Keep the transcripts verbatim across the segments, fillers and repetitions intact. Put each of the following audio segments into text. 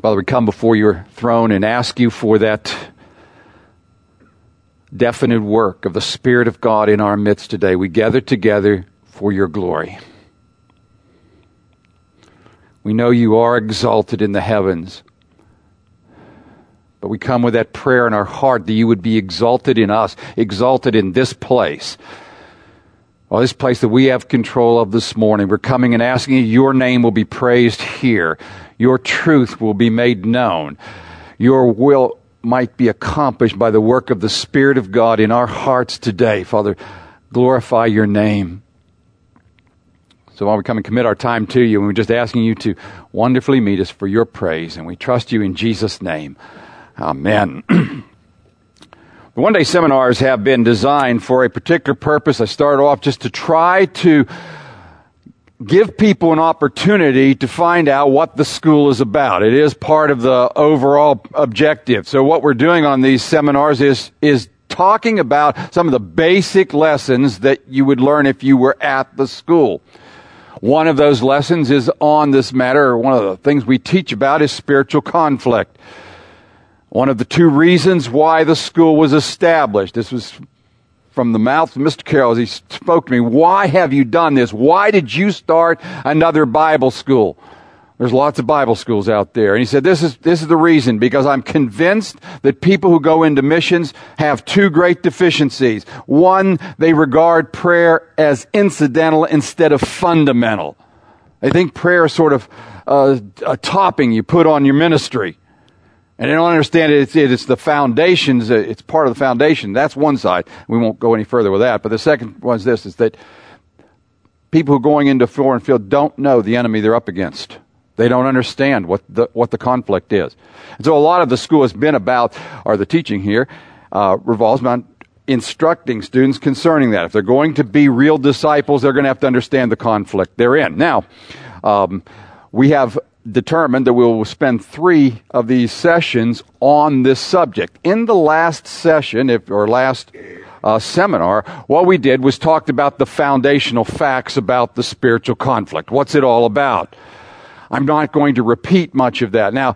Father, we come before your throne and ask you for that definite work of the Spirit of God in our midst today. We gather together for your glory. We know you are exalted in the heavens, but we come with that prayer in our heart that you would be exalted in us, exalted in this place. Well, this place that we have control of this morning, we're coming and asking you, your name will be praised here. Your truth will be made known. Your will might be accomplished by the work of the Spirit of God in our hearts today. Father, glorify your name. So while we come and commit our time to you, and we're just asking you to wonderfully meet us for your praise, and we trust you in Jesus' name. Amen. The one-day seminars have been designed for a particular purpose. I started off just to try to give people an opportunity to find out what the school is about. It is part of the overall objective. So what we're doing on these seminars is, is talking about some of the basic lessons that you would learn if you were at the school. One of those lessons is on this matter, or one of the things we teach about is spiritual conflict. One of the two reasons why the school was established. This was from the mouth of Mister Carroll as he spoke to me. Why have you done this? Why did you start another Bible school? There's lots of Bible schools out there. And he said, this is, this is the reason, because I'm convinced that people who go into missions have two great deficiencies. One, they regard prayer as incidental instead of fundamental. They think prayer is sort of uh, a topping you put on your ministry. And they don't understand it. It's, it's the foundations. It's part of the foundation. That's one side. We won't go any further with that. But the second one is this, is that people who are going into foreign field don't know the enemy they're up against. They don't understand what the, what the conflict is. And so a lot of the school has been about, or the teaching here, uh, revolves around instructing students concerning that. If they're going to be real disciples, they're going to have to understand the conflict they're in. Now, um, we have determined that we will spend three of these sessions on this subject. In the last session, if or last uh, seminar, what we did was talked about the foundational facts about the spiritual conflict. What's it all about? I'm not going to repeat much of that. Now,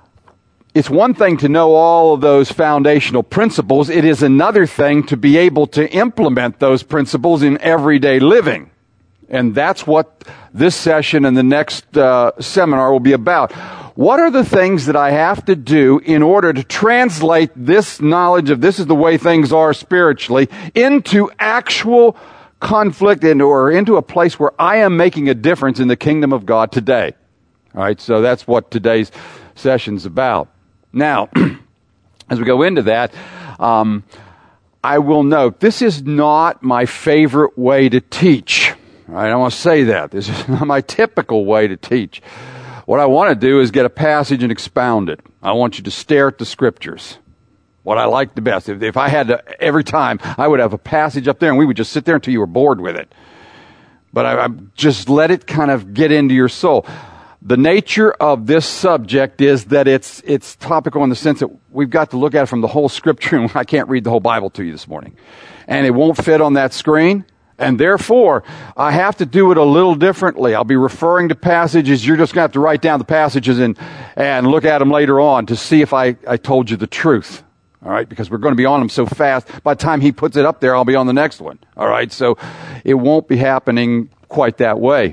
it's one thing to know all of those foundational principles. It is another thing to be able to implement those principles in everyday living. And that's what this session and the next uh, seminar will be about. What are the things that I have to do in order to translate this knowledge of this is the way things are spiritually into actual conflict and or into a place where I am making a difference in the kingdom of God today? All right, so that's what today's session's about. Now, as we go into that, um, I will note this is not my favorite way to teach. All right, I want to say that. This is not my typical way to teach. What I want to do is get a passage and expound it. I want you to stare at the scriptures. What I like the best. If, if I had to, every time, I would have a passage up there and we would just sit there until you were bored with it. But I, I just let it kind of get into your soul. The nature of this subject is that it's it's topical in the sense that we've got to look at it from the whole scripture, and I can't read the whole Bible to you this morning. And it won't fit on that screen. And therefore, I have to do it a little differently. I'll be referring to passages. You're just going to have to write down the passages and, and look at them later on to see if I, I told you the truth. All right? Because we're going to be on them so fast. By the time he puts it up there, I'll be on the next one. All right? So it won't be happening quite that way.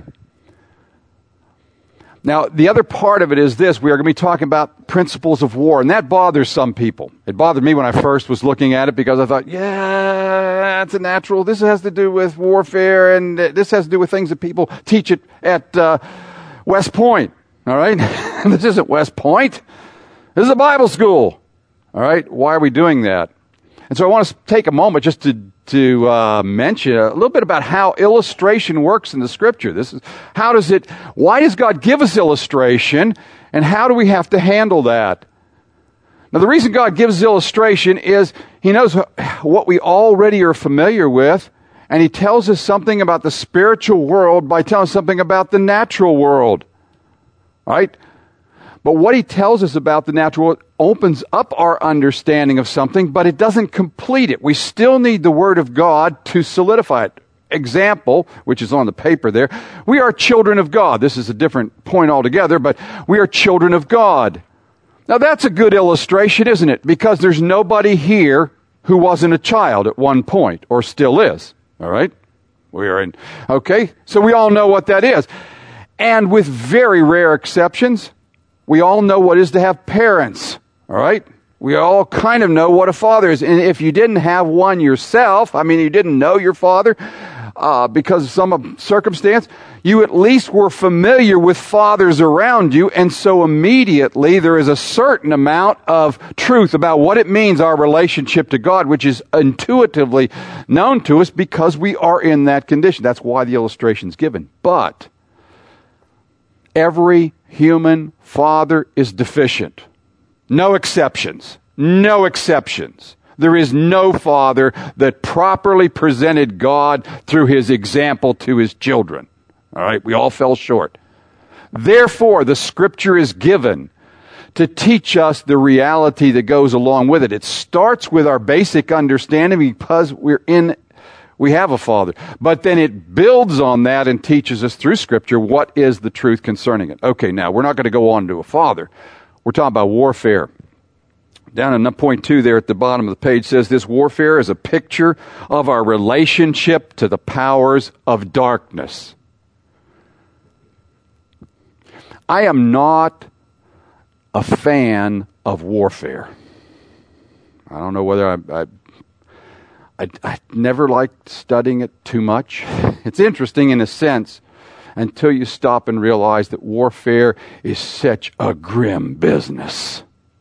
Now, the other part of it is this. We are going to be talking about principles of war, and that bothers some people. It bothered me when I first was looking at it because I thought, yeah, it's a natural. This has to do with warfare, and this has to do with things that people teach it at uh, West Point. All right? This isn't West Point. This is a Bible school. All right? Why are we doing that? And so I want to take a moment just to to uh, mention a little bit about how illustration works in the Scripture. This is how does it? Why does God give us illustration, and how do we have to handle that? Now, the reason God gives illustration is He knows what we already are familiar with, and He tells us something about the spiritual world by telling us something about the natural world. Right? But what He tells us about the natural world opens up our understanding of something, but it doesn't complete it. We still need the Word of God to solidify it. Example, which is on the paper there, we are children of God. This is a different point altogether, but we are children of God. Now that's a good illustration, isn't it? Because there's nobody here who wasn't a child at one point, or still is. All right? We are in, okay? So we all know what that is. And with very rare exceptions, we all know what it is to have parents. All right? We all kind of know what a father is. And if you didn't have one yourself, I mean, you didn't know your father uh, because of some circumstance, you at least were familiar with fathers around you. And so immediately there is a certain amount of truth about what it means, our relationship to God, which is intuitively known to us because we are in that condition. That's why the illustration is given. But every human father is deficient. No exceptions. No exceptions. There is no father that properly presented God through his example to his children. All right? We all fell short. Therefore, the Scripture is given to teach us the reality that goes along with it. It starts with our basic understanding because we're in, we have a father. But then it builds on that and teaches us through Scripture what is the truth concerning it. Okay, now, we're not going to go on to a father. We're talking about warfare. Down in point two there at the bottom of the page says this warfare is a picture of our relationship to the powers of darkness. I am not a fan of warfare. I don't know whether I, I, I, I never liked studying it too much. It's interesting in a sense until you stop and realize that warfare is such a grim business.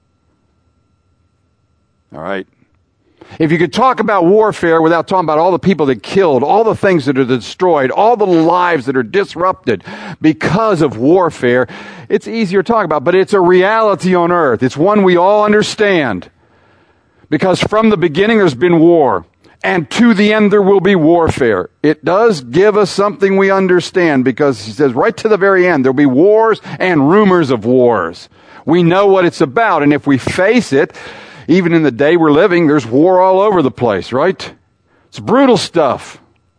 All right? If you could talk about warfare without talking about all the people that killed, all the things that are destroyed, all the lives that are disrupted because of warfare, it's easier to talk about, but it's a reality on earth. It's one we all understand. Because from the beginning there's been war. And to the end there will be warfare. It does give us something we understand because he says right to the very end there'll be wars and rumors of wars. We know what it's about, and if we face it, even in the day we're living, there's war all over the place, right? It's brutal stuff.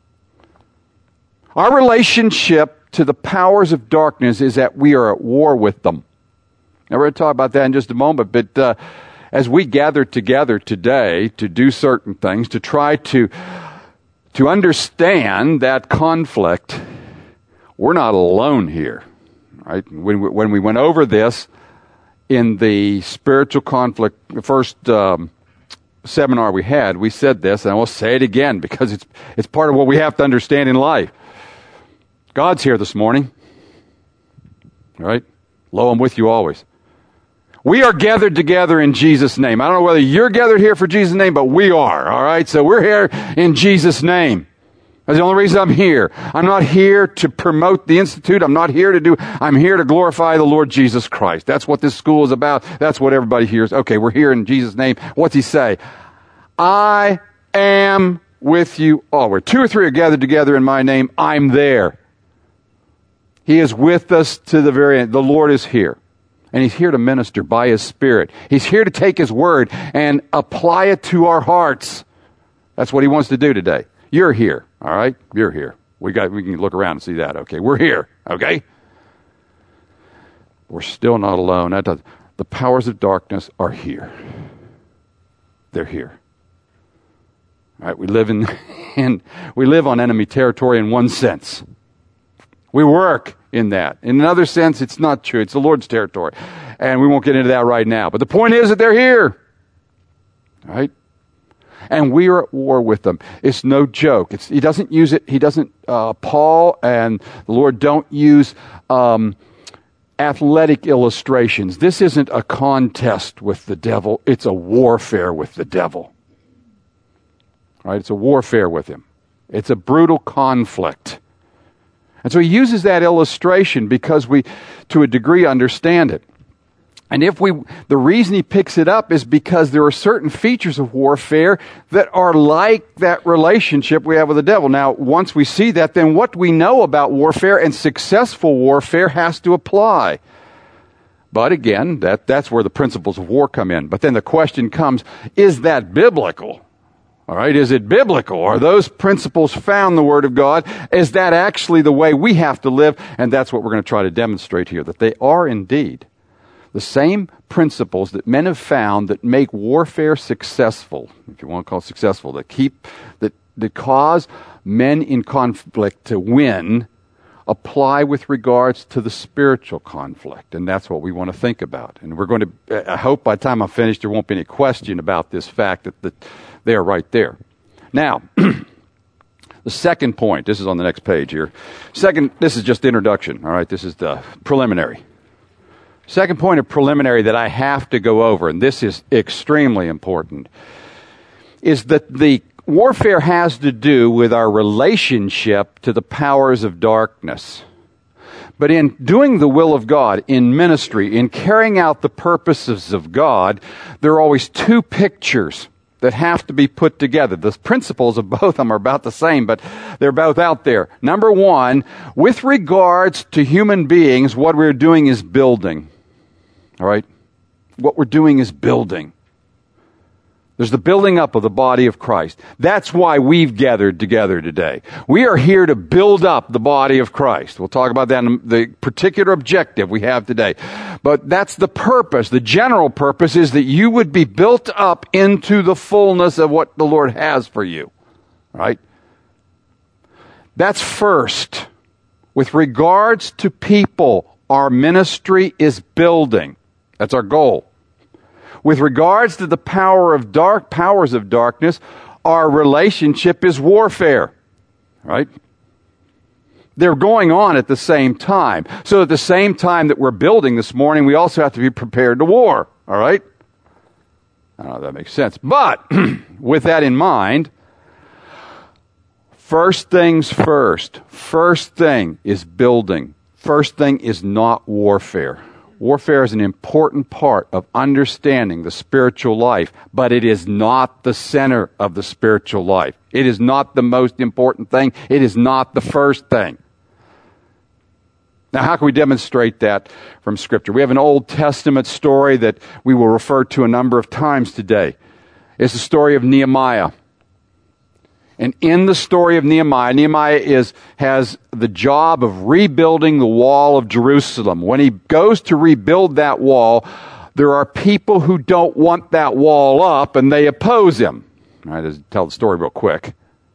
Our relationship to the powers of darkness is that we are at war with them. Now, we're going to talk about that in just a moment, but uh, as we gather together today to do certain things, to try to, to understand that conflict, we're not alone here, right? When we, when we went over this in the spiritual conflict, the first um, seminar we had, we said this, and I will say it again because it's it's part of what we have to understand in life. God's here this morning, all right? Lo, I'm with you always. We are gathered together in Jesus' name. I don't know whether you're gathered here for Jesus' name, but we are, all right? So we're here in Jesus' name. That's the only reason I'm here. I'm not here to promote the Institute. I'm not here to do, I'm here to glorify the Lord Jesus Christ. That's what this school is about. That's what everybody hears. Okay, we're here in Jesus' name. What's he say? I am with you all. Where two or three are gathered together in my name, I'm there. He is with us to the very end. The Lord is here. And he's here to minister by his Spirit. He's here to take his word and apply it to our hearts. That's what he wants to do today. You're here, all right? You're here. We got. We can look around and see that. Okay, we're here. Okay, we're still not alone. That does, the powers of darkness are here. They're here. All right, we live in, in we live on enemy territory in one sense. We work in that. In another sense, it's not true. It's the Lord's territory, and we won't get into that right now. But the point is that they're here. All right. And we are at war with them. It's no joke. It's, he doesn't use it. He doesn't, uh, Paul and the Lord don't use um, athletic illustrations. This isn't a contest with the devil. It's a warfare with the devil. All right? It's a warfare with him. It's a brutal conflict. And so he uses that illustration because we, to a degree, understand it. And if we, the reason he picks it up is because there are certain features of warfare that are like that relationship we have with the devil. Now, once we see that, then what we know about warfare and successful warfare has to apply. But again, that, that's where the principles of war come in. But then the question comes, is that biblical? All right, is it biblical? Are those principles found in the Word of God? Is that actually the way we have to live? And that's what we're going to try to demonstrate here, that they are indeed The same principles that men have found that make warfare successful, if you want to call it successful, that keep, that, that cause men in conflict to win, apply with regards to the spiritual conflict. And that's what we want to think about. And we're going to, I hope by the time I'm finished, there won't be any question about this fact that, that they are right there. Now, the second point, this is on the next page here. Second, this is just the introduction, all right? This is the preliminary. Second point of preliminary that I have to go over, and this is extremely important, is that the warfare has to do with our relationship to the powers of darkness. But in doing the will of God, in ministry, in carrying out the purposes of God, there are always two pictures that have to be put together. The principles of both of them are about the same, but they're both out there. Number one, with regards to human beings, what we're doing is building. All right? What we're doing is building. There's the building up of the body of Christ. That's why we've gathered together today. We are here to build up the body of Christ. We'll talk about that in the particular objective we have today. But that's the purpose. The general purpose is that you would be built up into the fullness of what the Lord has for you. All right? That's first. With regards to people, our ministry is building. That's our goal. With regards to the power of dark powers of darkness, our relationship is warfare. Right? They're going on at the same time. So at the same time that we're building this morning, we also have to be prepared to war. All right? I don't know if that makes sense. But with that in mind, first things first. First thing is building. First thing is not warfare. Warfare is an important part of understanding the spiritual life, but it is not the center of the spiritual life. It is not the most important thing. It is not the first thing. Now, how can we demonstrate that from Scripture? We have an Old Testament story that we will refer to a number of times today. It's the story of Nehemiah. And in the story of Nehemiah, Nehemiah is, has the job of rebuilding the wall of Jerusalem. When he goes to rebuild that wall, there are people who don't want that wall up and they oppose him. All right, let's tell the story real quick.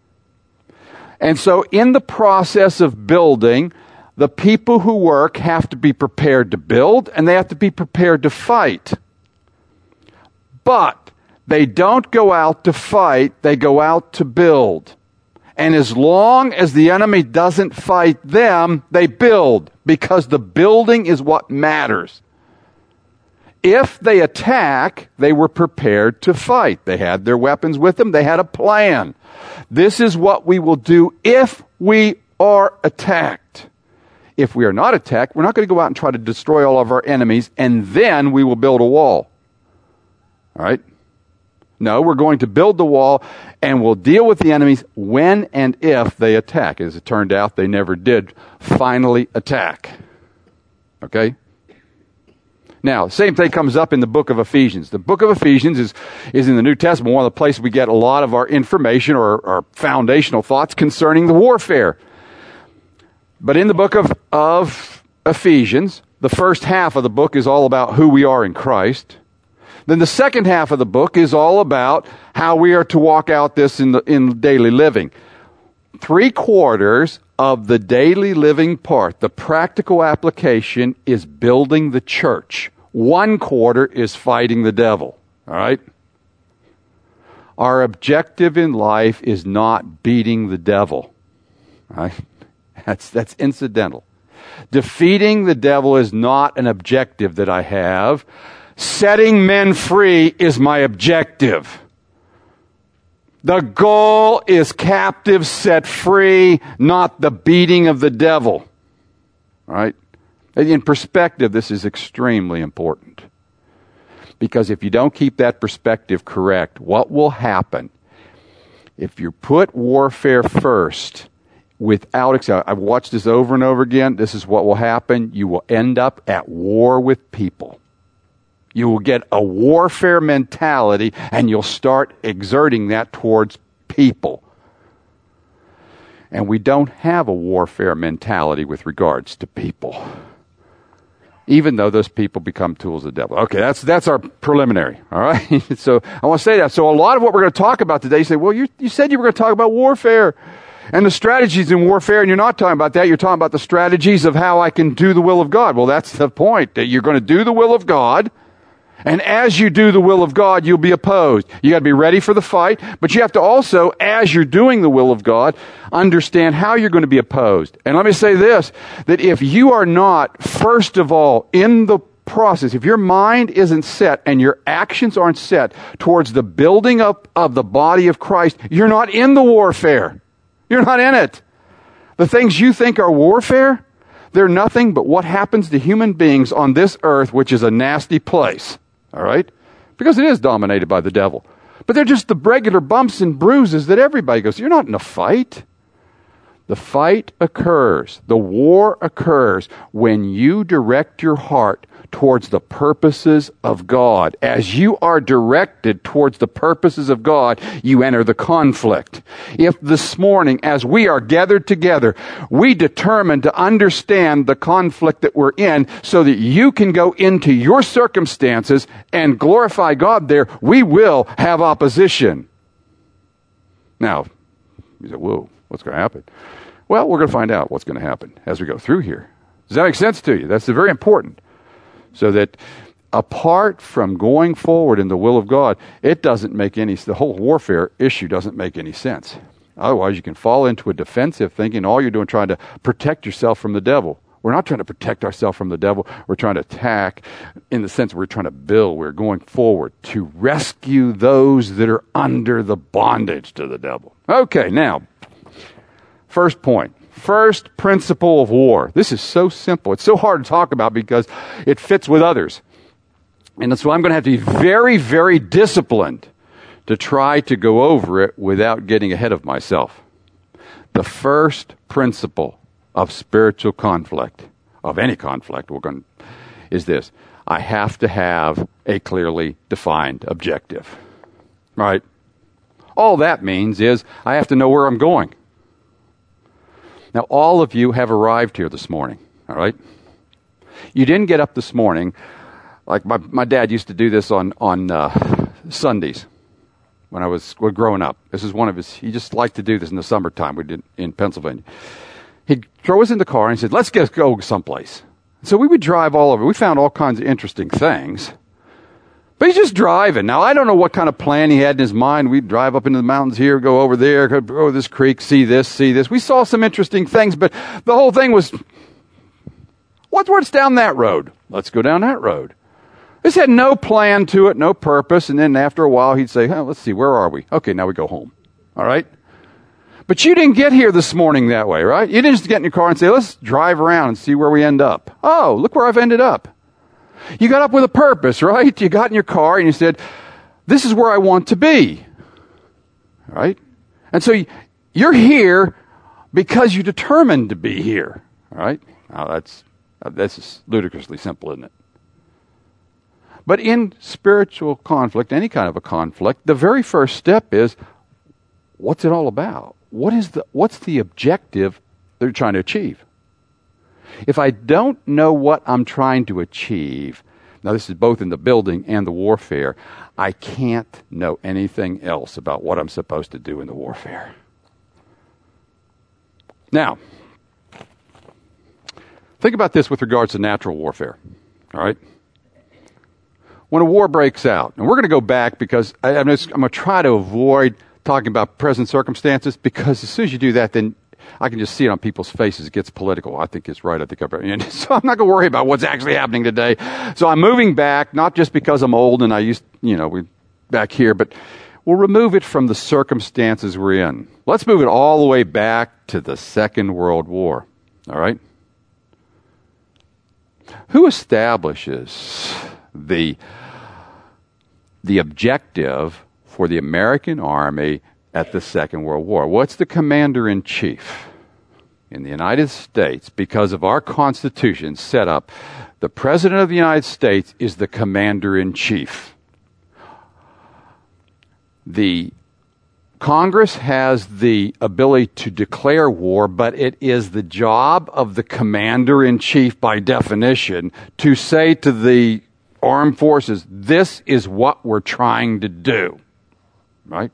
And so in the process of building, the people who work have to be prepared to build and they have to be prepared to fight. But they don't go out to fight, they go out to build. And as long as the enemy doesn't fight them, they build, because the building is what matters. If they attack, they were prepared to fight. They had their weapons with them, they had a plan. This is what we will do if we are attacked. If we are not attacked, we're not going to go out and try to destroy all of our enemies, and then we will build a wall. All right? No, we're going to build the wall, and we'll deal with the enemies when and if they attack. As it turned out, they never did finally attack. Okay? Now, same thing comes up in the book of Ephesians. The book of Ephesians is, is in the New Testament, one of the places we get a lot of our information or our foundational thoughts concerning the warfare. But in the book of, of Ephesians, the first half of the book is all about who we are in Christ. Then the second half of the book is all about how we are to walk out this in the in daily living. Three quarters of the daily living part, the practical application, is building the church. One quarter is fighting the devil. All right? Our objective in life is not beating the devil. All right? That's, that's incidental. Defeating the devil is not an objective that I have. Setting men free is my objective. The goal is captives set free, not the beating of the devil. All right? In perspective, this is extremely important. Because if you don't keep that perspective correct, what will happen? If you put warfare first, without, I've watched this over and over again, this is what will happen. You will end up at war with people. You will get a warfare mentality, and you'll start exerting that towards people. And we don't have a warfare mentality with regards to people. even though those people become tools of the devil. Okay, that's that's our preliminary, all right? So I want to say that. So a lot of what we're going to talk about today, you say, well, you, you said you were going to talk about warfare and the strategies in warfare, and you're not talking about that. You're talking about the strategies of how I can do the will of God. Well, that's the point, that you're going to do the will of God, and as you do the will of God, you'll be opposed. You got to be ready for the fight, but you have to also, as you're doing the will of God, understand how you're going to be opposed. And let me say this, that if you are not, first of all, in the process, if your mind isn't set and your actions aren't set towards the building up of the body of Christ, you're not in the warfare. You're not in it. The things you think are warfare, they're nothing but what happens to human beings on this earth, which is a nasty place. All right? Because it is dominated by the devil. But they're just the regular bumps and bruises that everybody goes, you're not in a fight. The fight occurs, the war occurs when you direct your heart towards the purposes of God. As you are directed towards the purposes of God, you enter the conflict. If this morning, as we are gathered together, we determine to understand the conflict that we're in so that you can go into your circumstances and glorify God there, we will have opposition. Now, you say, whoa, what's going to happen? Well, we're going to find out what's going to happen as we go through here. Does that make sense to you? That's very important. So that apart from going forward in the will of God, it doesn't make any, the whole warfare issue doesn't make any sense. Otherwise, you can fall into a defensive thinking all you're doing trying to protect yourself from the devil. We're not trying to protect ourselves from the devil. We're trying to attack in the sense we're trying to build. We're going forward to rescue those that are under the bondage to the devil. Okay, now, first point. First principle of war. This is so simple. It's so hard to talk about because it fits with others. And so I'm going to have to be very, very disciplined to try to go over it without getting ahead of myself. The first principle of spiritual conflict, of any conflict, we're going to, is this. I have to have a clearly defined objective. Right? All that means is I have to know where I'm going. Now, all of you have arrived here this morning, all right? You didn't get up this morning, like my, my dad used to do this on, on uh, Sundays when I was growing up. This is one of his, he just liked to do this in the summertime. We did in Pennsylvania. He'd throw us in the car and he said, let's get, go someplace. So we would drive all over. We found all kinds of interesting things. But he's just driving. Now, I don't know what kind of plan he had in his mind. We'd drive up into the mountains here, go over there, go over this creek, see this, see this. We saw some interesting things, but the whole thing was, what's what's down that road? Let's go down that road. This had no plan to it, no purpose. And then after a while, he'd say, oh, let's see, where are we? Okay, now we go home. All right? But you didn't get here this morning that way, right? You didn't just get in your car and say, let's drive around and see where we end up. Oh, look where I've ended up. You got up with a purpose, right? You got in your car and you said, this is where I want to be. Right? And so you're here because you determined to be here. All right? Now that's, that's just ludicrously simple, isn't it? But in spiritual conflict, any kind of a conflict, the very first step is, what's it all about? What is the, what's the objective they're trying to achieve? If I don't know what I'm trying to achieve, now this is both in the building and the warfare, I can't know anything else about what I'm supposed to do in the warfare. Now, think about this with regards to natural warfare, all right? When a war breaks out, and we're going to go back because I, I'm, just, I'm going to try to avoid talking about present circumstances because as soon as you do that, then I can just see it on people's faces. It gets political. I think it's right. I think I'm, and so I'm not going to worry about what's actually happening today. So I'm moving back, not just because I'm old and I used, you know, we back here, but we'll remove it from the circumstances we're in. Let's move it all the way back to the Second World War. All right? Who establishes the, the objective for the American Army at the Second World War? What's the commander-in-chief? In the United States, because of our Constitution set up, the President of the United States is the commander-in-chief. The Congress has the ability to declare war, but it is the job of the commander-in-chief, by definition, to say to the armed forces, this is what we're trying to do. Right?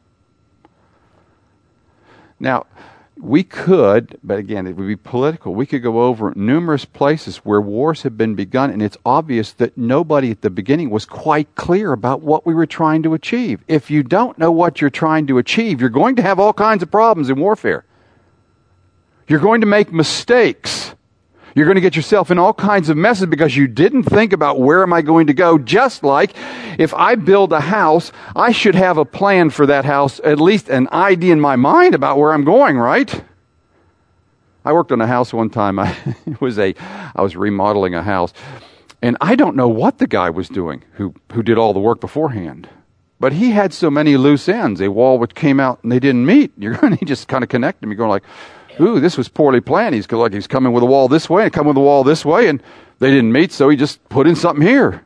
Now, we could, but again, it would be political, we could go over numerous places where wars have been begun, and it's obvious that nobody at the beginning was quite clear about what we were trying to achieve. If you don't know what you're trying to achieve, you're going to have all kinds of problems in warfare. You're going to make mistakes. You're going to get yourself in all kinds of messes because you didn't think about where am I going to go. Just like if I build a house, I should have a plan for that house, at least an idea in my mind about where I'm going, right? I worked on a house one time. I, it was a, I was remodeling a house, and I don't know what the guy was doing who, who did all the work beforehand. But he had so many loose ends. A wall which came out and they didn't meet. You're going to just kind of connect them. You're going like, ooh, this was poorly planned. He's like he's coming with a wall this way and coming with a wall this way, and they didn't meet, so he just put in something here.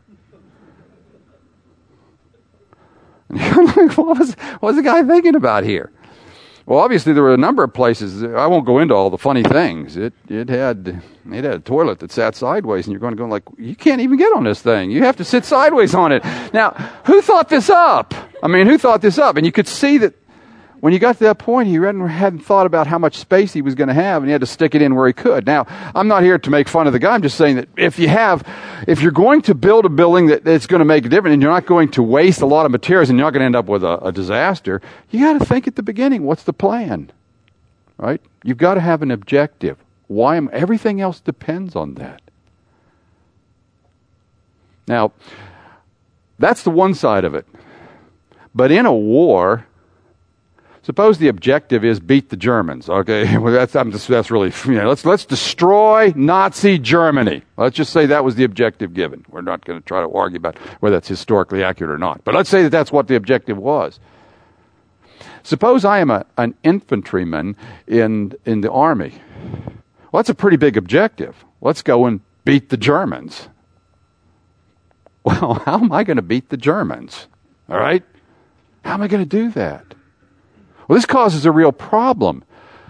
And you're like, what was, what was the guy thinking about here? Well, obviously there were a number of places. I won't go into all the funny things. It it had it had a toilet that sat sideways, and you're going to go like, you can't even get on this thing. You have to sit sideways on it. Now, who thought this up? I mean, who thought this up? And you could see that when you got to that point, he hadn't thought about how much space he was going to have, and he had to stick it in where he could. Now, I'm not here to make fun of the guy. I'm just saying that if you have, if you're going to build a building that, that's going to make a difference, and you're not going to waste a lot of materials, and you're not going to end up with a, a disaster, you got to think at the beginning, what's the plan? Right? You've got to have an objective. Why am, everything else depends on that. Now, that's the one side of it. But in a war, suppose the objective is beat the Germans. Okay, well, that's I'm just, that's really, you know, let's let's destroy Nazi Germany. Let's just say that was the objective given. We're not going to try to argue about whether that's historically accurate or not. But let's say that that's what the objective was. Suppose I am a, an infantryman in in the army. Well, that's a pretty big objective. Let's go and beat the Germans. Well, how am I going to beat the Germans? All right, how am I going to do that? Well, this causes a real problem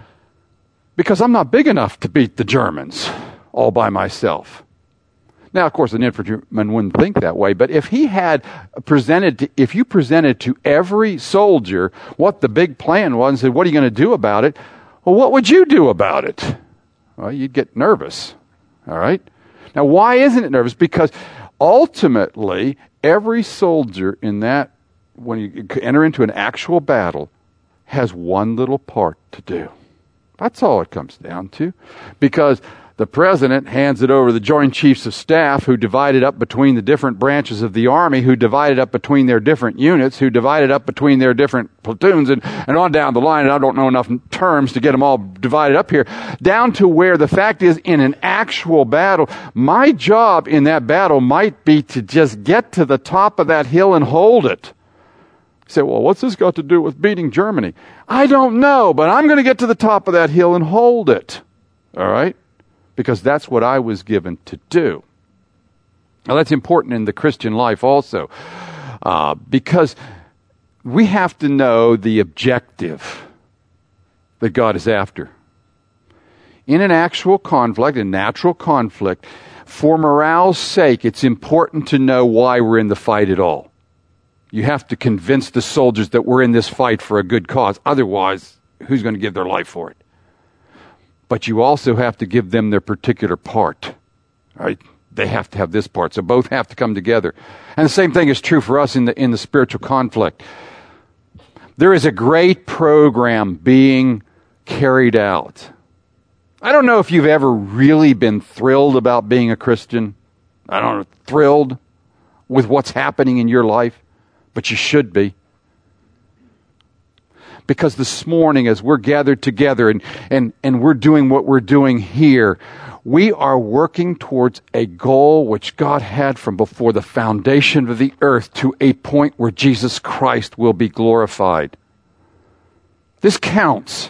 because I'm not big enough to beat the Germans all by myself. Now, of course, an infantryman wouldn't think that way, but if he had presented, to, if you presented to every soldier what the big plan was and said, what are you going to do about it? Well, what would you do about it? Well, you'd get nervous, all right? Now, why isn't it nervous? Because ultimately, every soldier in that, when you enter into an actual battle, has one little part to do. That's all it comes down to. Because the president hands it over to the Joint Chiefs of Staff, who divide it up between the different branches of the Army, who divide it up between their different units, who divide it up between their different platoons, and, and on down the line. And I don't know enough terms to get them all divided up here. Down to where the fact is, in an actual battle, my job in that battle might be to just get to the top of that hill and hold it. You say, well, what's this got to do with beating Germany? I don't know, but I'm going to get to the top of that hill and hold it. All right? Because that's what I was given to do. Now, that's important in the Christian life also. Uh, because we have to know the objective that God is after. In an actual conflict, a natural conflict, for morale's sake, it's important to know why we're in the fight at all. You have to convince the soldiers that we're in this fight for a good cause. Otherwise, who's going to give their life for it? But you also have to give them their particular part. Right? They have to have this part. So both have to come together. And the same thing is true for us in the in the spiritual conflict. There is a great program being carried out. I don't know if you've ever really been thrilled about being a Christian. I don't know, thrilled with what's happening in your life. But you should be. Because this morning, as we're gathered together and, and, and we're doing what we're doing here, we are working towards a goal which God had from before the foundation of the earth to a point where Jesus Christ will be glorified. This counts.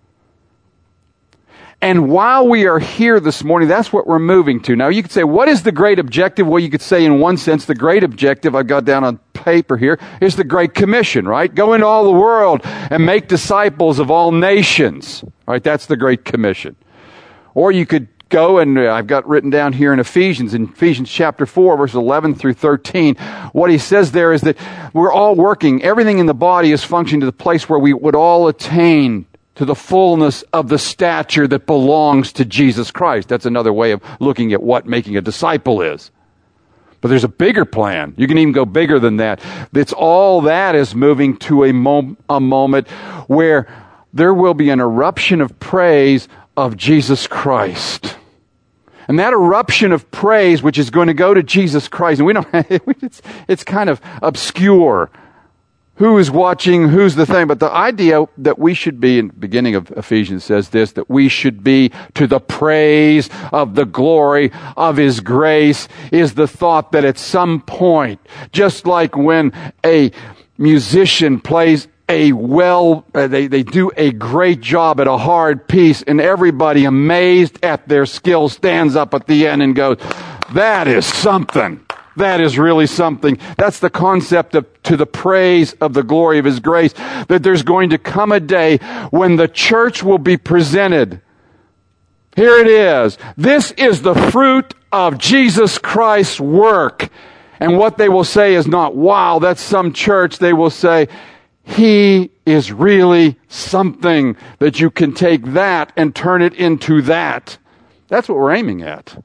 And while we are here this morning, that's what we're moving to. Now, you could say, what is the great objective? Well, you could say in one sense, the great objective, I've got down on paper here is the Great Commission, right? Go into all the world and make disciples of all nations, right? That's the Great Commission. Or you could go, and I've got written down here in Ephesians, in Ephesians chapter four, verses eleven through thirteen, what he says there is that we're all working, everything in the body is functioning to the place where we would all attain to the fullness of the stature that belongs to Jesus Christ. That's another way of looking at what making a disciple is. But there's a bigger plan. You can even go bigger than that. It's all that is moving to a, mom- a moment where there will be an eruption of praise of Jesus Christ. And that eruption of praise, which is going to go to Jesus Christ, and we don't, it's, it's kind of obscure. Who is watching, who's the thing, but the idea that we should be, in the beginning of Ephesians says this, that we should be to the praise of the glory of His grace, is the thought that at some point, just like when a musician plays a well, uh, they, they do a great job at a hard piece, and everybody amazed at their skill stands up at the end and goes, that is something. That is really something. That's the concept of to the praise of the glory of His grace, that there's going to come a day when the church will be presented. Here it is. This is the fruit of Jesus Christ's work. And what they will say is not, wow, that's some church. They will say, He is really something, that you can take that and turn it into that. That's what we're aiming at.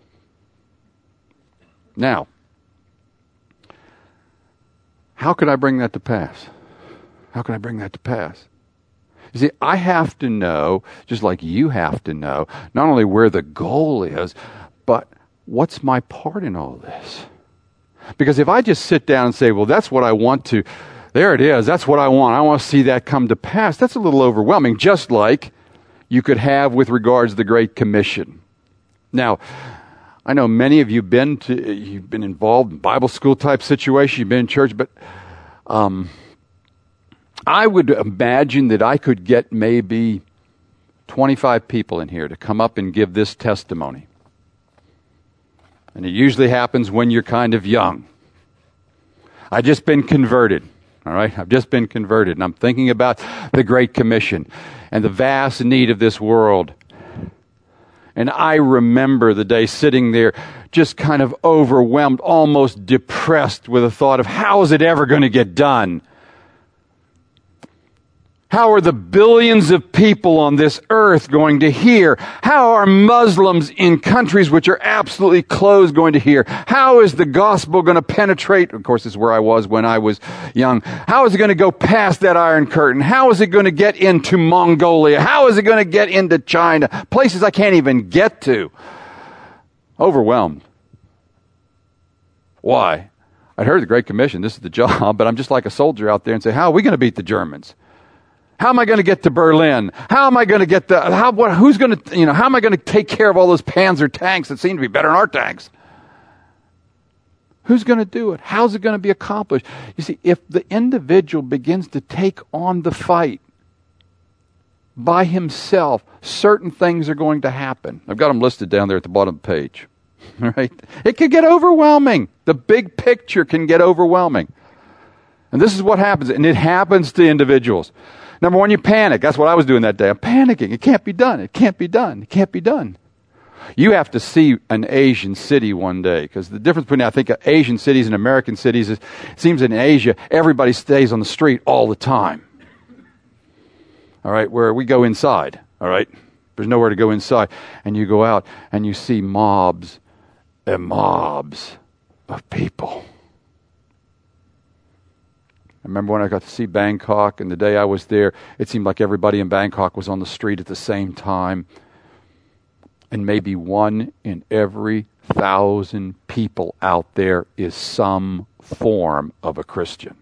Now, how could I bring that to pass? How can I bring that to pass? You see, I have to know, just like you have to know, not only where the goal is, but what's my part in all this? Because if I just sit down and say, well, that's what I want to, there it is, that's what I want, I want to see that come to pass, that's a little overwhelming, just like you could have with regards to the Great Commission. Now, I know many of you have been to, you've been involved in Bible school type situation, you've been in church, but um, I would imagine that I could get maybe twenty-five people in here to come up and give this testimony. And it usually happens when you're kind of young. I've just been converted, all right? I've just been converted, and I'm thinking about the Great Commission and the vast need of this world. And I remember the day sitting there just kind of overwhelmed, almost depressed with the thought of how is it ever going to get done? How are the billions of people on this earth going to hear? How are Muslims in countries which are absolutely closed going to hear? How is the gospel going to penetrate? Of course, this is where I was when I was young. How is it going to go past that Iron Curtain? How is it going to get into Mongolia? How is it going to get into China? Places I can't even get to. Overwhelmed. Why? I'd heard the Great Commission, this is the job, but I'm just like a soldier out there and say, how are we going to beat the Germans? How am I going to get to Berlin? How am I going to get the, how, what, who's going to, you know, how am I going to take care of all those Panzer tanks that seem to be better than our tanks? Who's going to do it? How's it going to be accomplished? You see, if the individual begins to take on the fight by himself, certain things are going to happen. I've got them listed down there at the bottom of the page. Right? It can get overwhelming. The big picture can get overwhelming. And this is what happens, and it happens to individuals. Number one, you panic. That's what I was doing that day. I'm panicking. It can't be done. It can't be done. It can't be done. You have to see an Asian city one day, because the difference between, I think, Asian cities and American cities is, it seems in Asia, everybody stays on the street all the time. All right, where we go inside, all right? There's nowhere to go inside. And you go out and you see mobs and mobs of people. I remember when I got to see Bangkok, and the day I was there, it seemed like everybody in Bangkok was on the street at the same time. And maybe one in every thousand people out there is some form of a Christian.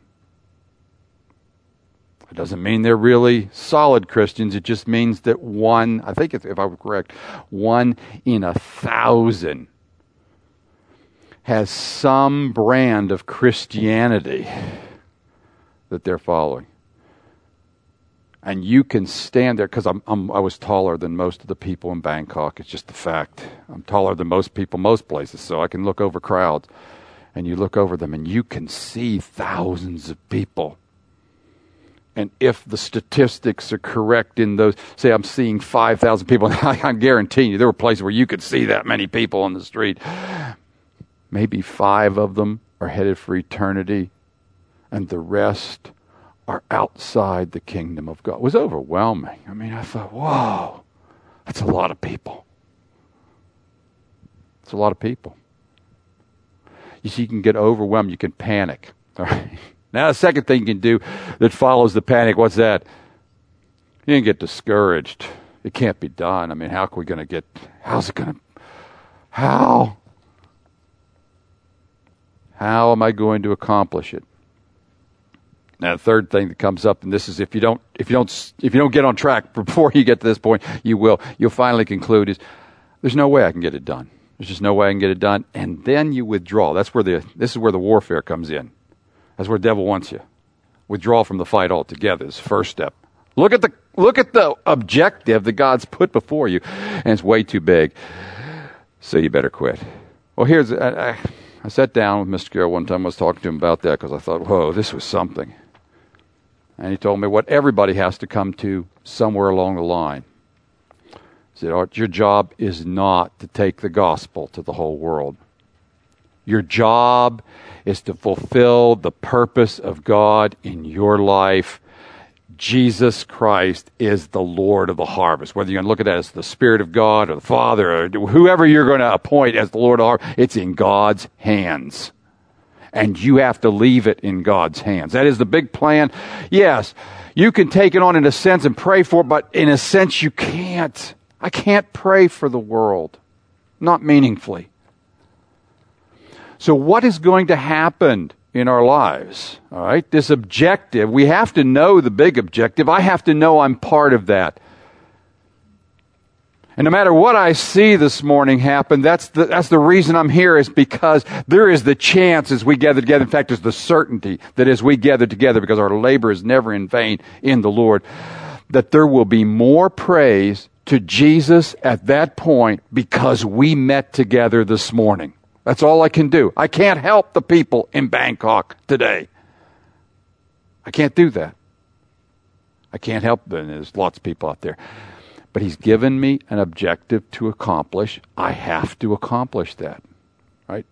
It doesn't mean they're really solid Christians. It just means that one, I think if, if I were correct, one in a thousand has some brand of Christianity that they're following. And you can stand there, because I'm, I'm, I was taller than most of the people in Bangkok. It's just a fact. I'm taller than most people most places, so I can look over crowds. And you look over them and you can see thousands of people. And if the statistics are correct in those, say I'm seeing five thousand people, I'm guaranteeing you there were places where you could see that many people on the street. Maybe five of them are headed for eternity, and the rest are outside the kingdom of God. It was overwhelming. I mean, I thought, whoa, that's a lot of people. It's a lot of people. You see, you can get overwhelmed. You can panic. All right. Now, the second thing you can do that follows the panic, what's that? You can get discouraged. It can't be done. I mean, how are we going to get, how's it going to, how? How am I going to accomplish it? Now, the third thing that comes up, and this is if you don't, if you don't, if you don't get on track before you get to this point, you will. You'll finally conclude is, there's no way I can get it done. There's just no way I can get it done. And then you withdraw. That's where the, this is where the warfare comes in. That's where the devil wants you. Withdraw from the fight altogether is the first step. Look at the, look at the objective that God's put before you, and it's way too big. So you better quit. Well, here's, I, I, I sat down with Mister Carroll one time. I was talking to him about that because I thought, whoa, this was something. And he told me what everybody has to come to somewhere along the line. He said, Art, your job is not to take the gospel to the whole world. Your job is to fulfill the purpose of God in your life. Jesus Christ is the Lord of the harvest. Whether you're going to look at it as the Spirit of God or the Father or whoever you're going to appoint as the Lord of the harvest, it's in God's hands. And you have to leave it in God's hands. That is the big plan. Yes, you can take it on in a sense and pray for it, but in a sense you can't. I can't pray for the world. Not meaningfully. So what is going to happen in our lives? All right, this objective, we have to know the big objective. I have to know I'm part of that. And no matter what I see this morning happen, that's the, that's the reason I'm here, is because there is the chance as we gather together. In fact, there's the certainty that as we gather together, because our labor is never in vain in the Lord, that there will be more praise to Jesus at that point because we met together this morning. That's all I can do. I can't help the people in Bangkok today. I can't do that. I can't help them. There's lots of people out there. But He's given me an objective to accomplish. I have to accomplish that. Right?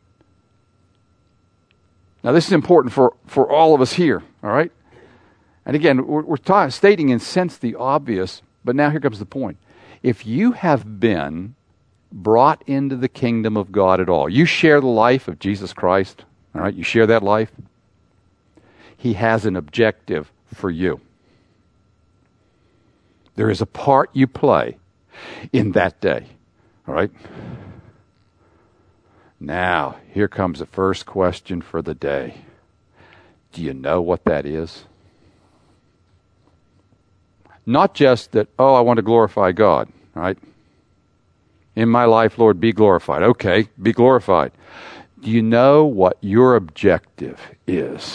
Now, this is important for, for all of us here. All right? And again, we're, we're ta- stating in sense the obvious, but now here comes the point. If you have been brought into the kingdom of God at all, you share the life of Jesus Christ, all right? You share that life. He has an objective for you. There is a part you play in that day, all right? Now, here comes the first question for the day. Do you know what that is? Not just that, oh, I want to glorify God, right? In my life, Lord, be glorified. Okay, be glorified. Do you know what your objective is?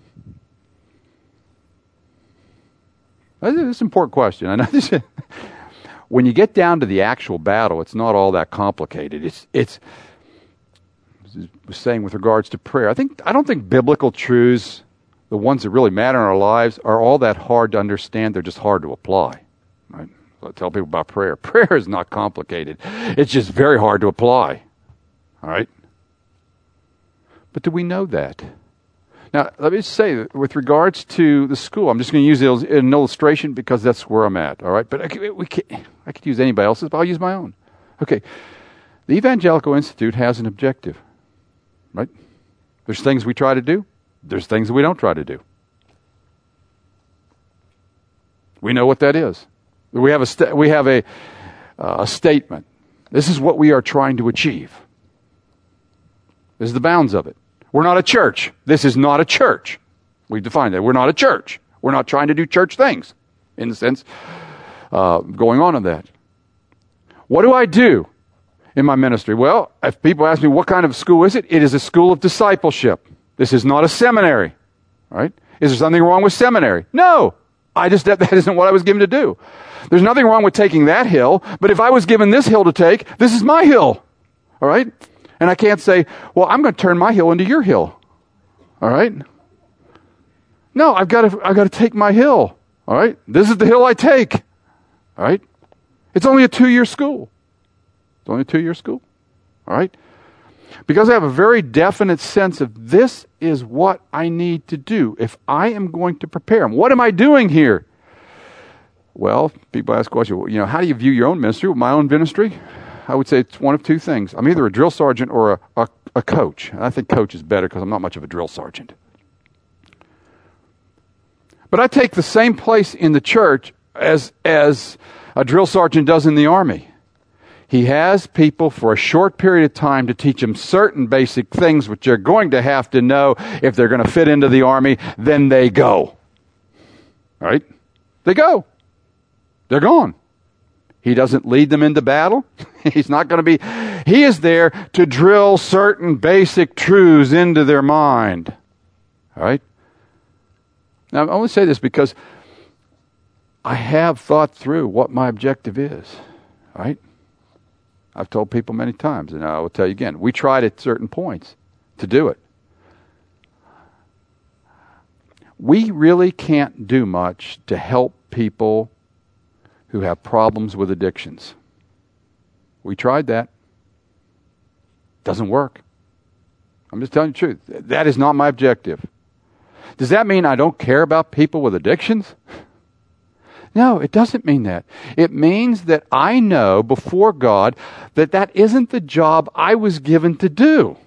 That's an important question. I know this. When you get down to the actual battle, it's not all that complicated. It's it's. I was saying with regards to prayer, I think I don't think biblical truths, the ones that really matter in our lives, are all that hard to understand. They're just hard to apply. Right? I tell people about prayer. Prayer is not complicated. It's just very hard to apply. All right? But do we know that? Now, let me say that with regards to the school, I'm just going to use an illustration because that's where I'm at. All right? But I could, we can't, I could use anybody else's, but I'll use my own. Okay. The Evangelical Institute has an objective. Right? There's things we try to do. There's things that we don't try to do. We know what that is. We have a sta- we have a uh, a statement. This is what we are trying to achieve. This is the bounds of it. We're not a church. This is not a church. We define that. We're not a church. We're not trying to do church things, in the sense uh, going on in that. What do I do in my ministry? Well, if people ask me what kind of school is it, it is a school of discipleship. This is not a seminary. Right? Is there something wrong with seminary? No. I just that, that isn't what I was given to do. There's nothing wrong with taking that hill, but if I was given this hill to take, this is my hill. All right? And I can't say, well, I'm going to turn my hill into your hill. All right? No, I've got to, I've got to take my hill. All right? This is the hill I take. All right? It's only a two-year school. It's only a two-year school. All right? Because I have a very definite sense of this is what I need to do if I am going to prepare them. What am I doing here? Well, people ask the question, well, you know, how do you view your own ministry? My own ministry? I would say it's one of two things. I'm either a drill sergeant or a, a, a coach. And I think coach is better because I'm not much of a drill sergeant. But I take the same place in the church as, as a drill sergeant does in the Army. He has people for a short period of time to teach them certain basic things which they're going to have to know if they're going to fit into the Army. Then they go. All right? They go. They're gone. He doesn't lead them into battle. He's not going to be... He is there to drill certain basic truths into their mind. All right? Now, I only say this because I have thought through what my objective is. All right? I've told people many times, and I will tell you again, we tried at certain points to do it. We really can't do much to help people who have problems with addictions. We tried that. Doesn't work. I'm just telling you the truth. That is not my objective. Does that mean I don't care about people with addictions? No, it doesn't mean that. It means that I know before God that that isn't the job I was given to do.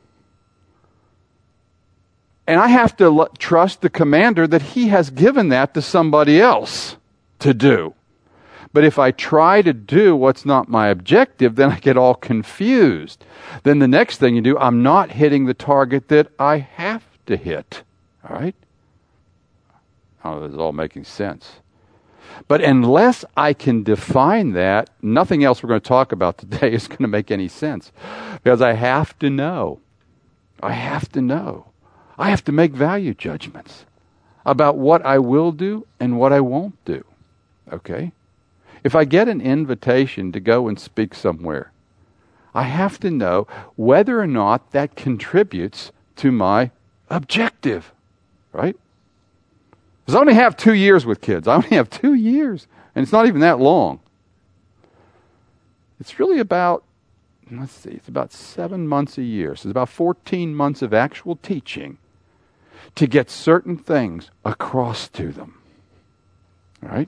And I have to l- trust the commander that he has given that to somebody else to do. But if I try to do what's not my objective, then I get all confused. Then the next thing you do, I'm not hitting the target that I have to hit. All right? I don't know if this is all making sense. But unless I can define that, nothing else we're going to talk about today is going to make any sense. Because I have to know. I have to know. I have to make value judgments about what I will do and what I won't do. Okay? If I get an invitation to go and speak somewhere, I have to know whether or not that contributes to my objective. Right? Because I only have two years with kids. I only have two years. And it's not even that long. It's really about, let's see, it's about seven months a year. So it's about fourteen months of actual teaching to get certain things across to them. All right?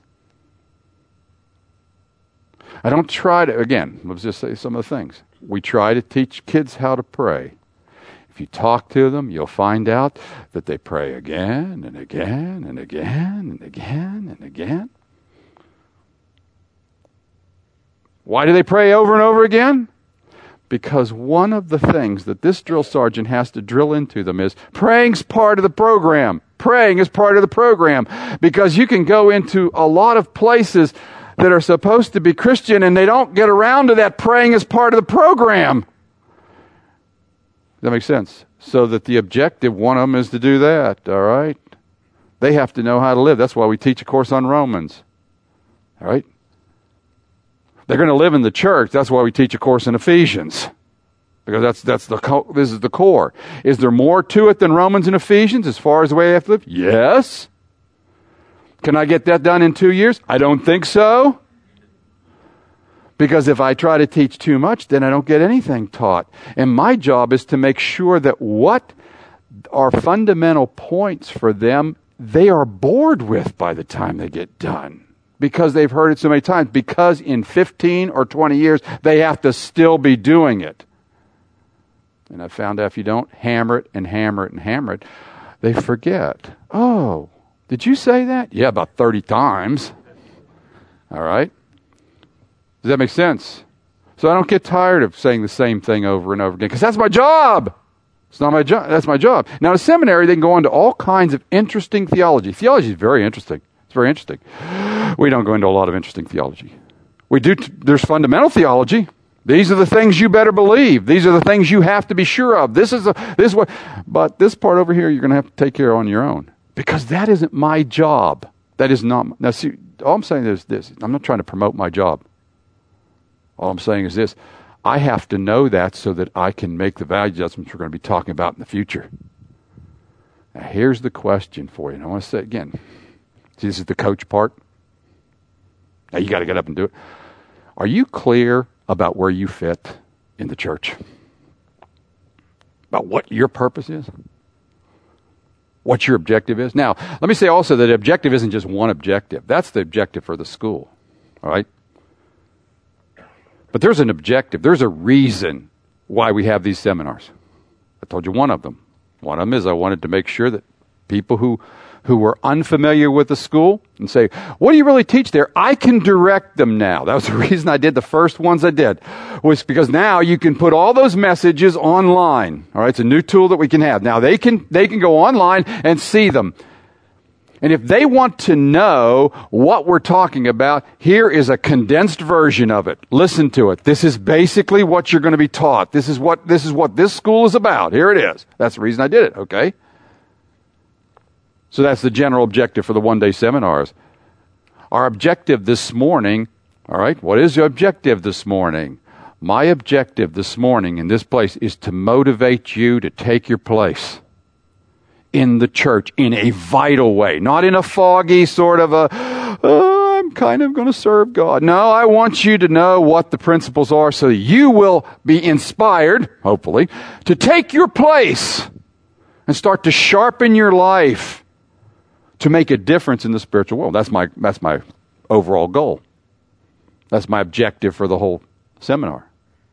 I don't try to, again, let's just say some of the things. We try to teach kids how to pray. If you talk to them, you'll find out that they pray again and again and again and again and again. Why do they pray over and over again? Because one of the things that this drill sergeant has to drill into them is praying's part of the program. Praying is part of the program. Because you can go into a lot of places that are supposed to be Christian and they don't get around to that praying as part of the program. Does that make sense? So that the objective, one of them is to do that, all right? They have to know how to live. That's why we teach a course on Romans, all right? They're going to live in the church. That's why we teach a course in Ephesians. Because that's that's the co- this is the core. Is there more to it than Romans and Ephesians as far as the way they have to live? Yes. Can I get that done in two years? I don't think so. Because if I try to teach too much, then I don't get anything taught. And my job is to make sure that what are fundamental points for them, they are bored with by the time they get done. Because they've heard it so many times. Because in fifteen or twenty years, they have to still be doing it. And I found out if you don't hammer it and hammer it and hammer it, they forget. Oh, did you say that? Yeah, about thirty times. All right. Does that make sense? So I don't get tired of saying the same thing over and over again because that's my job. It's not my job. That's my job. Now, in a seminary, they can go into all kinds of interesting theology. Theology is very interesting. It's very interesting. We don't go into a lot of interesting theology. We do. T- there's fundamental theology. These are the things you better believe. These are the things you have to be sure of. This is a, this is what. But this part over here, you're going to have to take care of on your own because that isn't my job. That is not. Now, see, all I'm saying is this. I'm not trying to promote my job. All I'm saying is this. I have to know that so that I can make the value adjustments we're going to be talking about in the future. Now, here's the question for you. And I want to say it again. See, this is the coach part. Now, you got to get up and do it. Are you clear about where you fit in the church? About what your purpose is? What your objective is? Now, let me say also that objective isn't just one objective. That's the objective for the school. All right? But there's an objective. There's a reason why we have these seminars. I told you one of them. One of them is I wanted to make sure that people who who were unfamiliar with the school and say, what do you really teach there? I can direct them now. That was the reason I did the first ones I did, was because now you can put all those messages online. All right, it's a new tool that we can have. Now they can they can go online and see them. And if they want to know what we're talking about, here is a condensed version of it. Listen to it. This is basically what you're going to be taught. This is what this is what this school is about. Here it is. That's the reason I did it, okay? So that's the general objective for the one-day seminars. Our objective this morning, all right, what is your objective this morning? My objective this morning in this place is to motivate you to take your place in the church in a vital way, not in a foggy sort of a, oh, I'm kind of going to serve God. No, I want you to know what the principles are so you will be inspired, hopefully, to take your place and start to sharpen your life to make a difference in the spiritual world. That's my that's my overall goal. That's my objective for the whole seminar.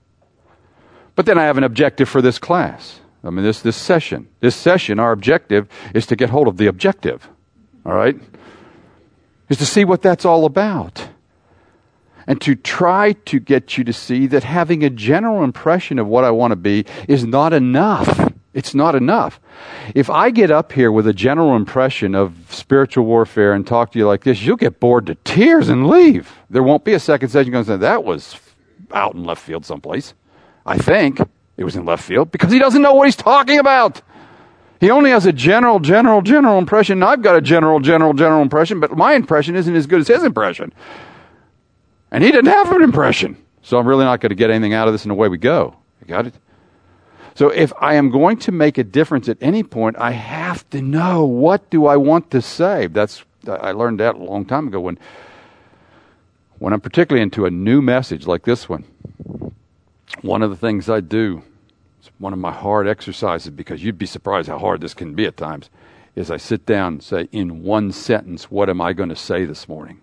But then I have an objective for this class. I mean, this this session. This session, our objective is to get hold of the objective. All right? Is to see what that's all about. And to try to get you to see that having a general impression of what I want to be is not enough. It's not enough. If I get up here with a general impression of spiritual warfare and talk to you like this, you'll get bored to tears and leave. There won't be a second session going to say, that was out in left field someplace. I think it was in left field because he doesn't know what he's talking about. He only has a general, general, general impression. And I've got a general, general, general impression, but my impression isn't as good as his impression. And he didn't have an impression. So I'm really not going to get anything out of this, and away we go. You got it? So if I am going to make a difference at any point, I have to know, what do I want to say? That's I learned that a long time ago when, when I'm particularly into a new message like this one. One of the things I do, it's one of my hard exercises, because you'd be surprised how hard this can be at times, is I sit down and say, in one sentence, what am I going to say this morning?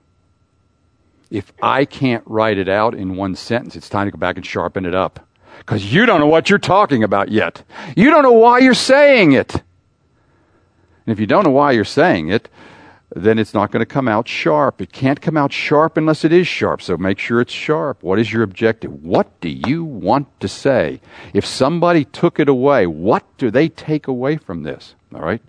If I can't write it out in one sentence, it's time to go back and sharpen it up. Because you don't know what you're talking about yet. You don't know why you're saying it. And if you don't know why you're saying it, then it's not going to come out sharp. It can't come out sharp unless it is sharp. So make sure it's sharp. What is your objective? What do you want to say? If somebody took it away, what do they take away from this? All right?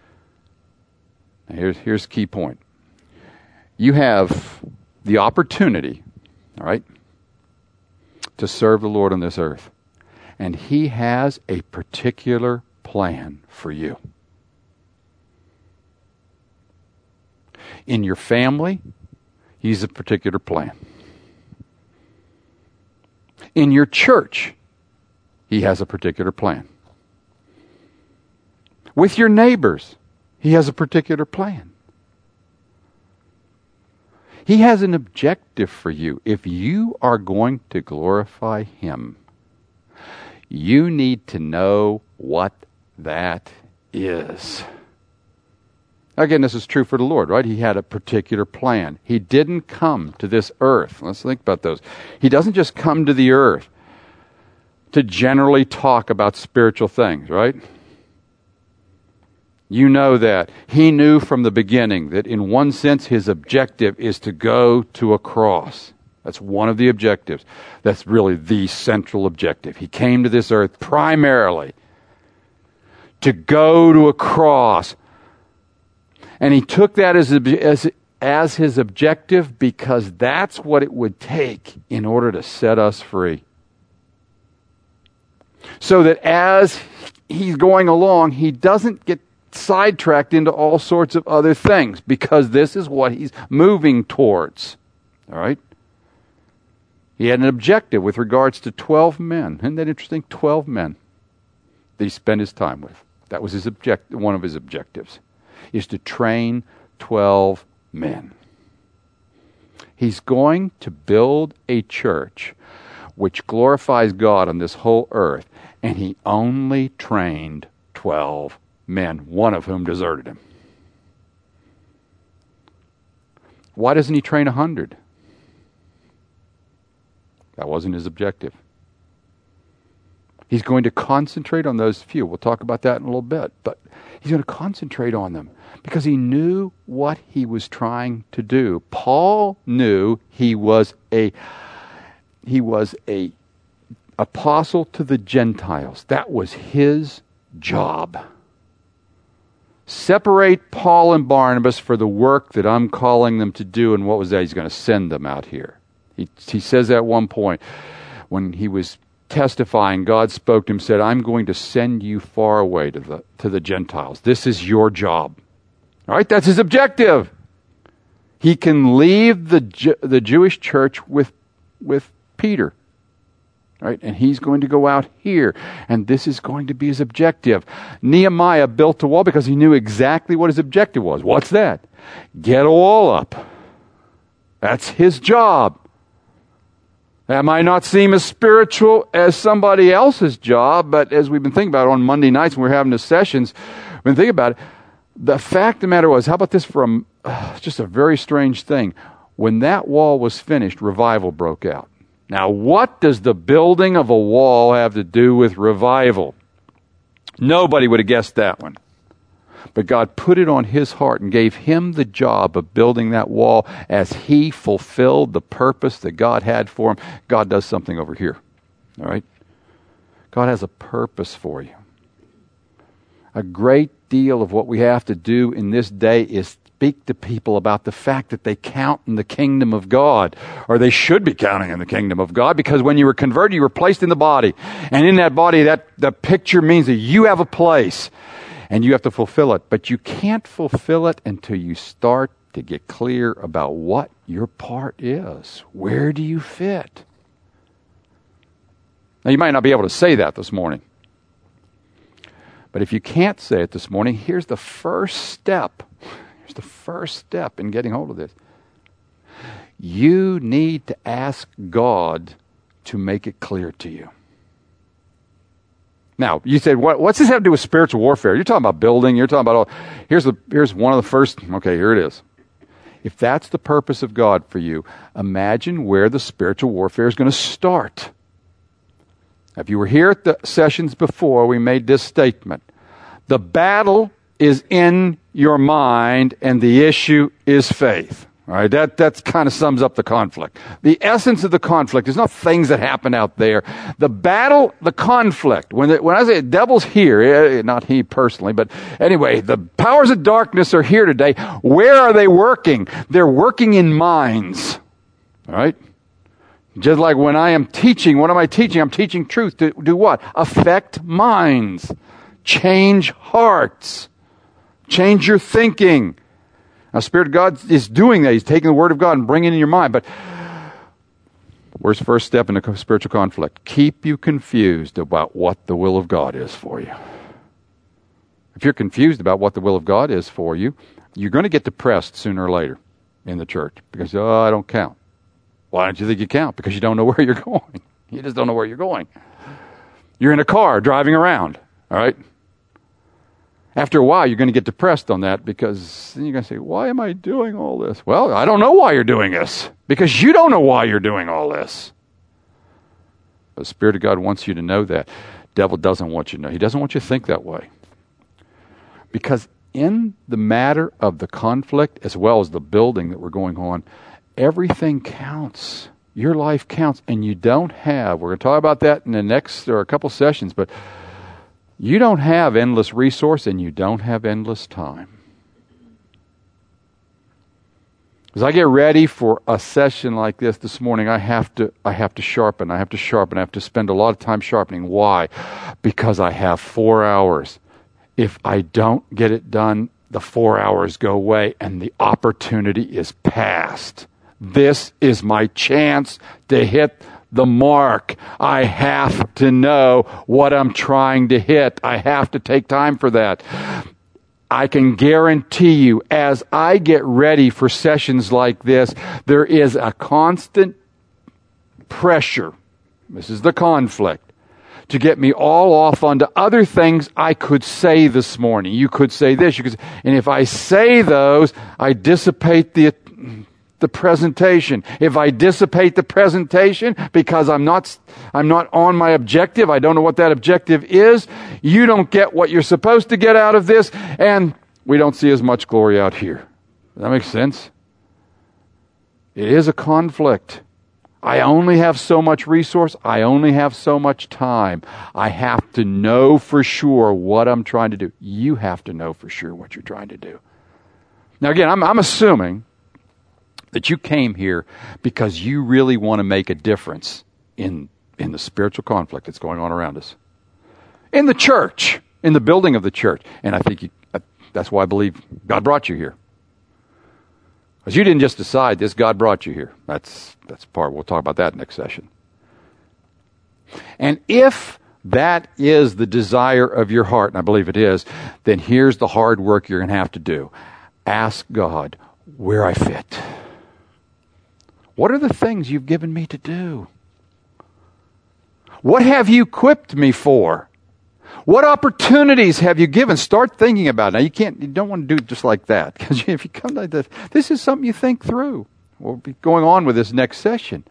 Now here's, here's the key point. You have the opportunity, all right, to serve the Lord on this earth. And He has a particular plan for you. In your family, He's a particular plan. In your church, He has a particular plan. With your neighbors, He has a particular plan. He has an objective for you. If you are going to glorify Him, you need to know what that is. Again, this is true for the Lord, right? He had a particular plan. He didn't come to this earth. Let's think about those. He doesn't just come to the earth to generally talk about spiritual things, right? You know that. He knew from the beginning that in one sense His objective is to go to a cross. That's one of the objectives. That's really the central objective. He came to this earth primarily to go to a cross. And He took that as, as, as His objective because that's what it would take in order to set us free. So that as He's going along, He doesn't get sidetracked into all sorts of other things, because this is what He's moving towards. All right? He had an objective with regards to twelve men. Isn't that interesting? twelve men that he spent his time with. That was his object, one of his objectives, is to train twelve men. He's going to build a church which glorifies God on this whole earth, and he only trained twelve men, one of whom deserted him. Why doesn't he train a hundred? That wasn't his objective. He's going to concentrate on those few. We'll talk about that in a little bit. But he's going to concentrate on them because he knew what he was trying to do. Paul knew he was a he was a apostle to the Gentiles. That was his job. Separate Paul and Barnabas for the work that I'm calling them to do. And what was that? He's going to send them out here. He, he says at one point, when he was testifying, God spoke to him, said, I'm going to send you far away to the to the Gentiles. This is your job. All right, that's his objective. He can leave the Ju- the Jewish church with with Peter. All right, and he's going to go out here, and this is going to be his objective. Nehemiah built a wall because he knew exactly what his objective was. What's that? Get a wall up. That's his job. That might not seem as spiritual as somebody else's job, but as we've been thinking about on Monday nights when we're having the sessions, we've been thinking about it. The fact of the matter was, how about this for a, uh, just a very strange thing? When that wall was finished, revival broke out. Now, what does the building of a wall have to do with revival? Nobody would have guessed that one. But God put it on his heart and gave him the job of building that wall as he fulfilled the purpose that God had for him. God does something over here. All right? God has a purpose for you. A great deal of what we have to do in this day is speak to people about the fact that they count in the kingdom of God, or they should be counting in the kingdom of God, because when you were converted, you were placed in the body. And in that body, that the picture means that you have a place. And you have to fulfill it. But you can't fulfill it until you start to get clear about what your part is. Where do you fit? Now, you might not be able to say that this morning. But if you can't say it this morning, here's the first step. Here's the first step in getting hold of this. You need to ask God to make it clear to you. Now, you said, what, what's this have to do with spiritual warfare? You're talking about building. You're talking about, all, here's, the, here's one of the first, okay, here it is. If that's the purpose of God for you, imagine where the spiritual warfare is going to start. If you were here at the sessions before, we made this statement. The battle is in your mind, and the issue is faith. All right, that that kind of sums up the conflict. The essence of the conflict is not things that happen out there. The battle, the conflict. When the, when I say the devil's here, not he personally, but anyway, the powers of darkness are here today. Where are they working? They're working in minds. All right? Just like when I am teaching, what am I teaching? I'm teaching truth to do what? Affect minds. Change hearts. Change your thinking. Now, Spirit of God is doing that. He's taking the Word of God and bringing it in your mind. But where's the first step in the spiritual conflict? Keep you confused about what the will of God is for you. If you're confused about what the will of God is for you, you're going to get depressed sooner or later in the church because, oh, I don't count. Why don't you think you count? Because you don't know where you're going. You just don't know where you're going. You're in a car driving around, all right? After a while, you're going to get depressed on that because then you're going to say, why am I doing all this? Well, I don't know why you're doing this because you don't know why you're doing all this. But the Spirit of God wants you to know that. The devil doesn't want you to know. He doesn't want you to think that way. Because in the matter of the conflict as well as the building that we're going on, everything counts. Your life counts. And you don't have, we're going to talk about that in the next, or a couple sessions, but you don't have endless resource and you don't have endless time. As I get ready for a session like this this morning, I have to I have to sharpen. I have to sharpen. I have to spend a lot of time sharpening. Why? Because I have four hours. If I don't get it done, the four hours go away and the opportunity is past. This is my chance to hit the mark. I have to know what I'm trying to hit. I have to take time for that. I can guarantee you, as I get ready for sessions like this, there is a constant pressure. This is the conflict. To get me all off onto other things I could say this morning. You could say this, you could say, and if I say those, I dissipate the the presentation. If I dissipate the presentation because I'm not I'm not on my objective, I don't know what that objective is, you don't get what you're supposed to get out of this, and we don't see as much glory out here. Does that make sense? It is a conflict. I only have so much resource. I only have so much time. I have to know for sure what I'm trying to do. You have to know for sure what you're trying to do. Now again, I'm, I'm assuming that you came here because you really want to make a difference in, in the spiritual conflict that's going on around us. In the church, in the building of the church. And I think you, that's why I believe God brought you here. Because you didn't just decide this, God brought you here. That's that's part. We'll talk about that next session. And if that is the desire of your heart, and I believe it is, then here's the hard work you're going to have to do. Ask God where I fit. What are the things you've given me to do? What have you equipped me for? What opportunities have you given? Start thinking about it. Now, you can't, you don't want to do it just like that. Because if you come like this, this is something you think through. We'll be going on with this next session.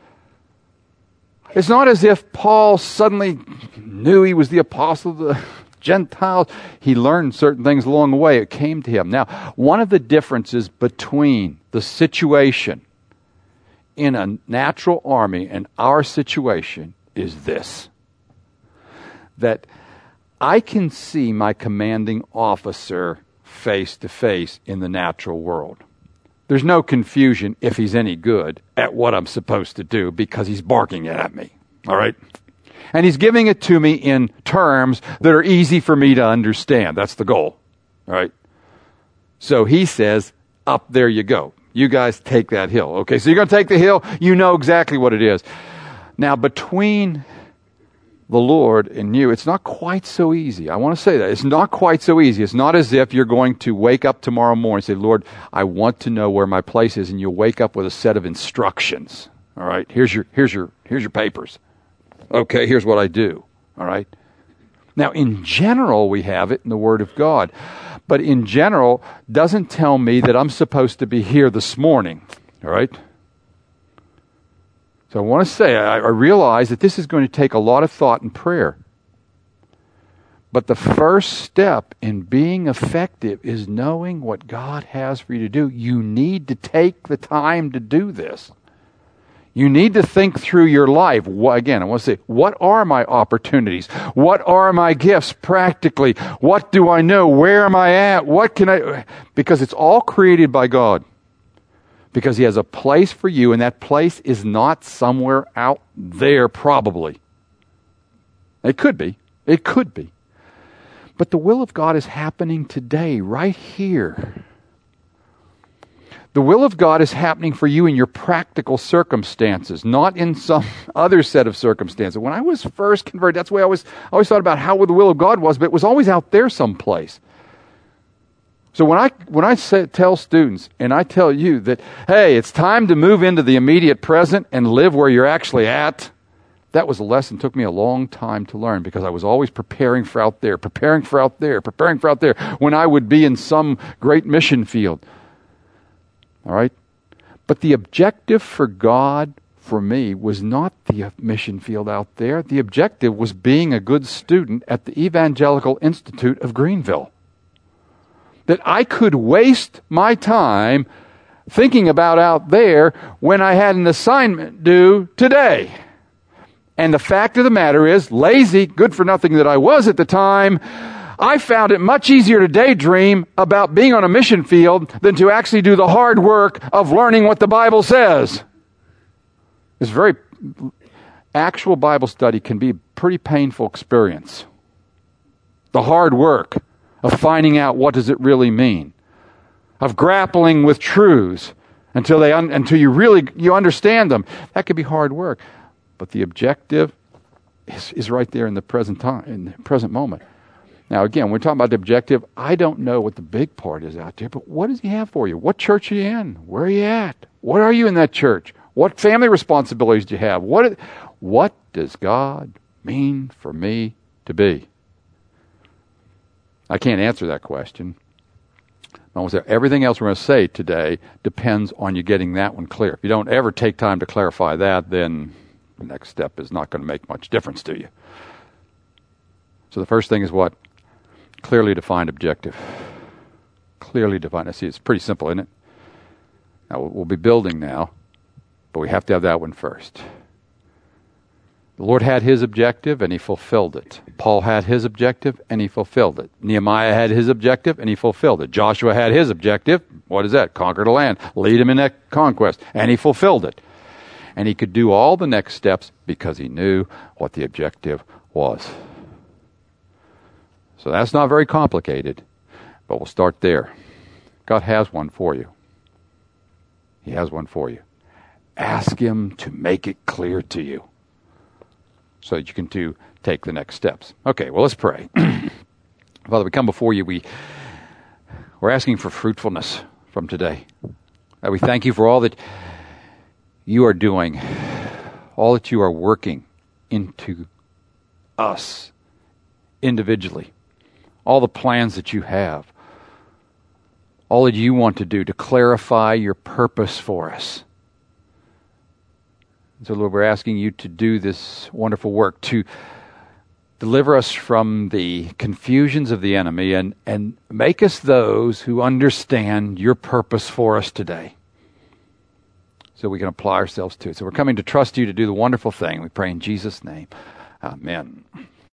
It's not as if Paul suddenly knew he was the apostle of the Gentiles. He learned certain things along the way. It came to him. Now, one of the differences between the situation in a natural army and our situation is this. That I can see my commanding officer face to face in the natural world. There's no confusion if he's any good at what I'm supposed to do because he's barking at me. All right? And he's giving it to me in terms that are easy for me to understand. That's the goal. All right? So he says, up there you go. You guys take that hill. Okay, so you're going to take the hill. You know exactly what it is. Now, between the Lord and you, it's not quite so easy. I want to say that. It's not quite so easy. It's not as if you're going to wake up tomorrow morning and say, Lord, I want to know where my place is, and you'll wake up with a set of instructions. All right, here's your here's your here's your papers. Okay, here's what I do. All right. Now, in general, we have it in the Word of God. But in general, doesn't tell me that I'm supposed to be here this morning. All right? So I want to say, I, I realize that this is going to take a lot of thought and prayer. But the first step in being effective is knowing what God has for you to do. You need to take the time to do this. You need to think through your life. Again, I want to say, what are my opportunities? What are my gifts practically? What do I know? Where am I at? What can I... Because it's all created by God. Because He has a place for you, and that place is not somewhere out there, probably. It could be. It could be. But the will of God is happening today, right here. The will of God is happening for you in your practical circumstances, not in some other set of circumstances. When I was first converted, that's the way I always, I always thought about how the will of God was, but it was always out there someplace. So when I when I say, tell students, and I tell you that, hey, it's time to move into the immediate present and live where you're actually at, that was a lesson that took me a long time to learn, because I was always preparing for out there, preparing for out there, preparing for out there, when I would be in some great mission field. All right? But the objective for God, for me, was not the mission field out there. The objective was being a good student at the Evangelical Institute of Greenville. That I could waste my time thinking about out there when I had an assignment due today. And the fact of the matter is, lazy, good for nothing that I was at the time, I found it much easier to daydream about being on a mission field than to actually do the hard work of learning what the Bible says. It's very, actual Bible study can be a pretty painful experience. The hard work of finding out what does it really mean, of grappling with truths until they un, until you really you understand them. That could be hard work, but the objective is, is right there in the present time, in the present moment. Now, again, we're talking about the objective. I don't know what the big part is out there, but what does He have for you? What church are you in? Where are you at? What are you in that church? What family responsibilities do you have? What what does God mean for me to be? I can't answer that question. Everything else we're going to say today depends on you getting that one clear. If you don't ever take time to clarify that, then the next step is not going to make much difference to you. So the first thing is what? Clearly defined objective. Clearly defined. I see it's pretty simple, isn't it? Now, we'll be building now, but we have to have that one first. The Lord had His objective, and He fulfilled it. Paul had his objective, and he fulfilled it. Nehemiah had his objective, and he fulfilled it. Joshua had his objective. What is that? Conquer the land. Lead him in that conquest. And he fulfilled it. And he could do all the next steps because he knew what the objective was. So that's not very complicated, but we'll start there. God has one for you. He has one for you. Ask Him to make it clear to you so that you can do, take the next steps. Okay, well, let's pray. Father, we come before you. We, we're asking for fruitfulness from today. God, we thank you for all that you are doing, all that you are working into us individually, all the plans that you have, all that you want to do to clarify your purpose for us. So, Lord, we're asking you to do this wonderful work, to deliver us from the confusions of the enemy and, and make us those who understand your purpose for us today so we can apply ourselves to it. So we're coming to trust you to do the wonderful thing. We pray in Jesus' name. Amen.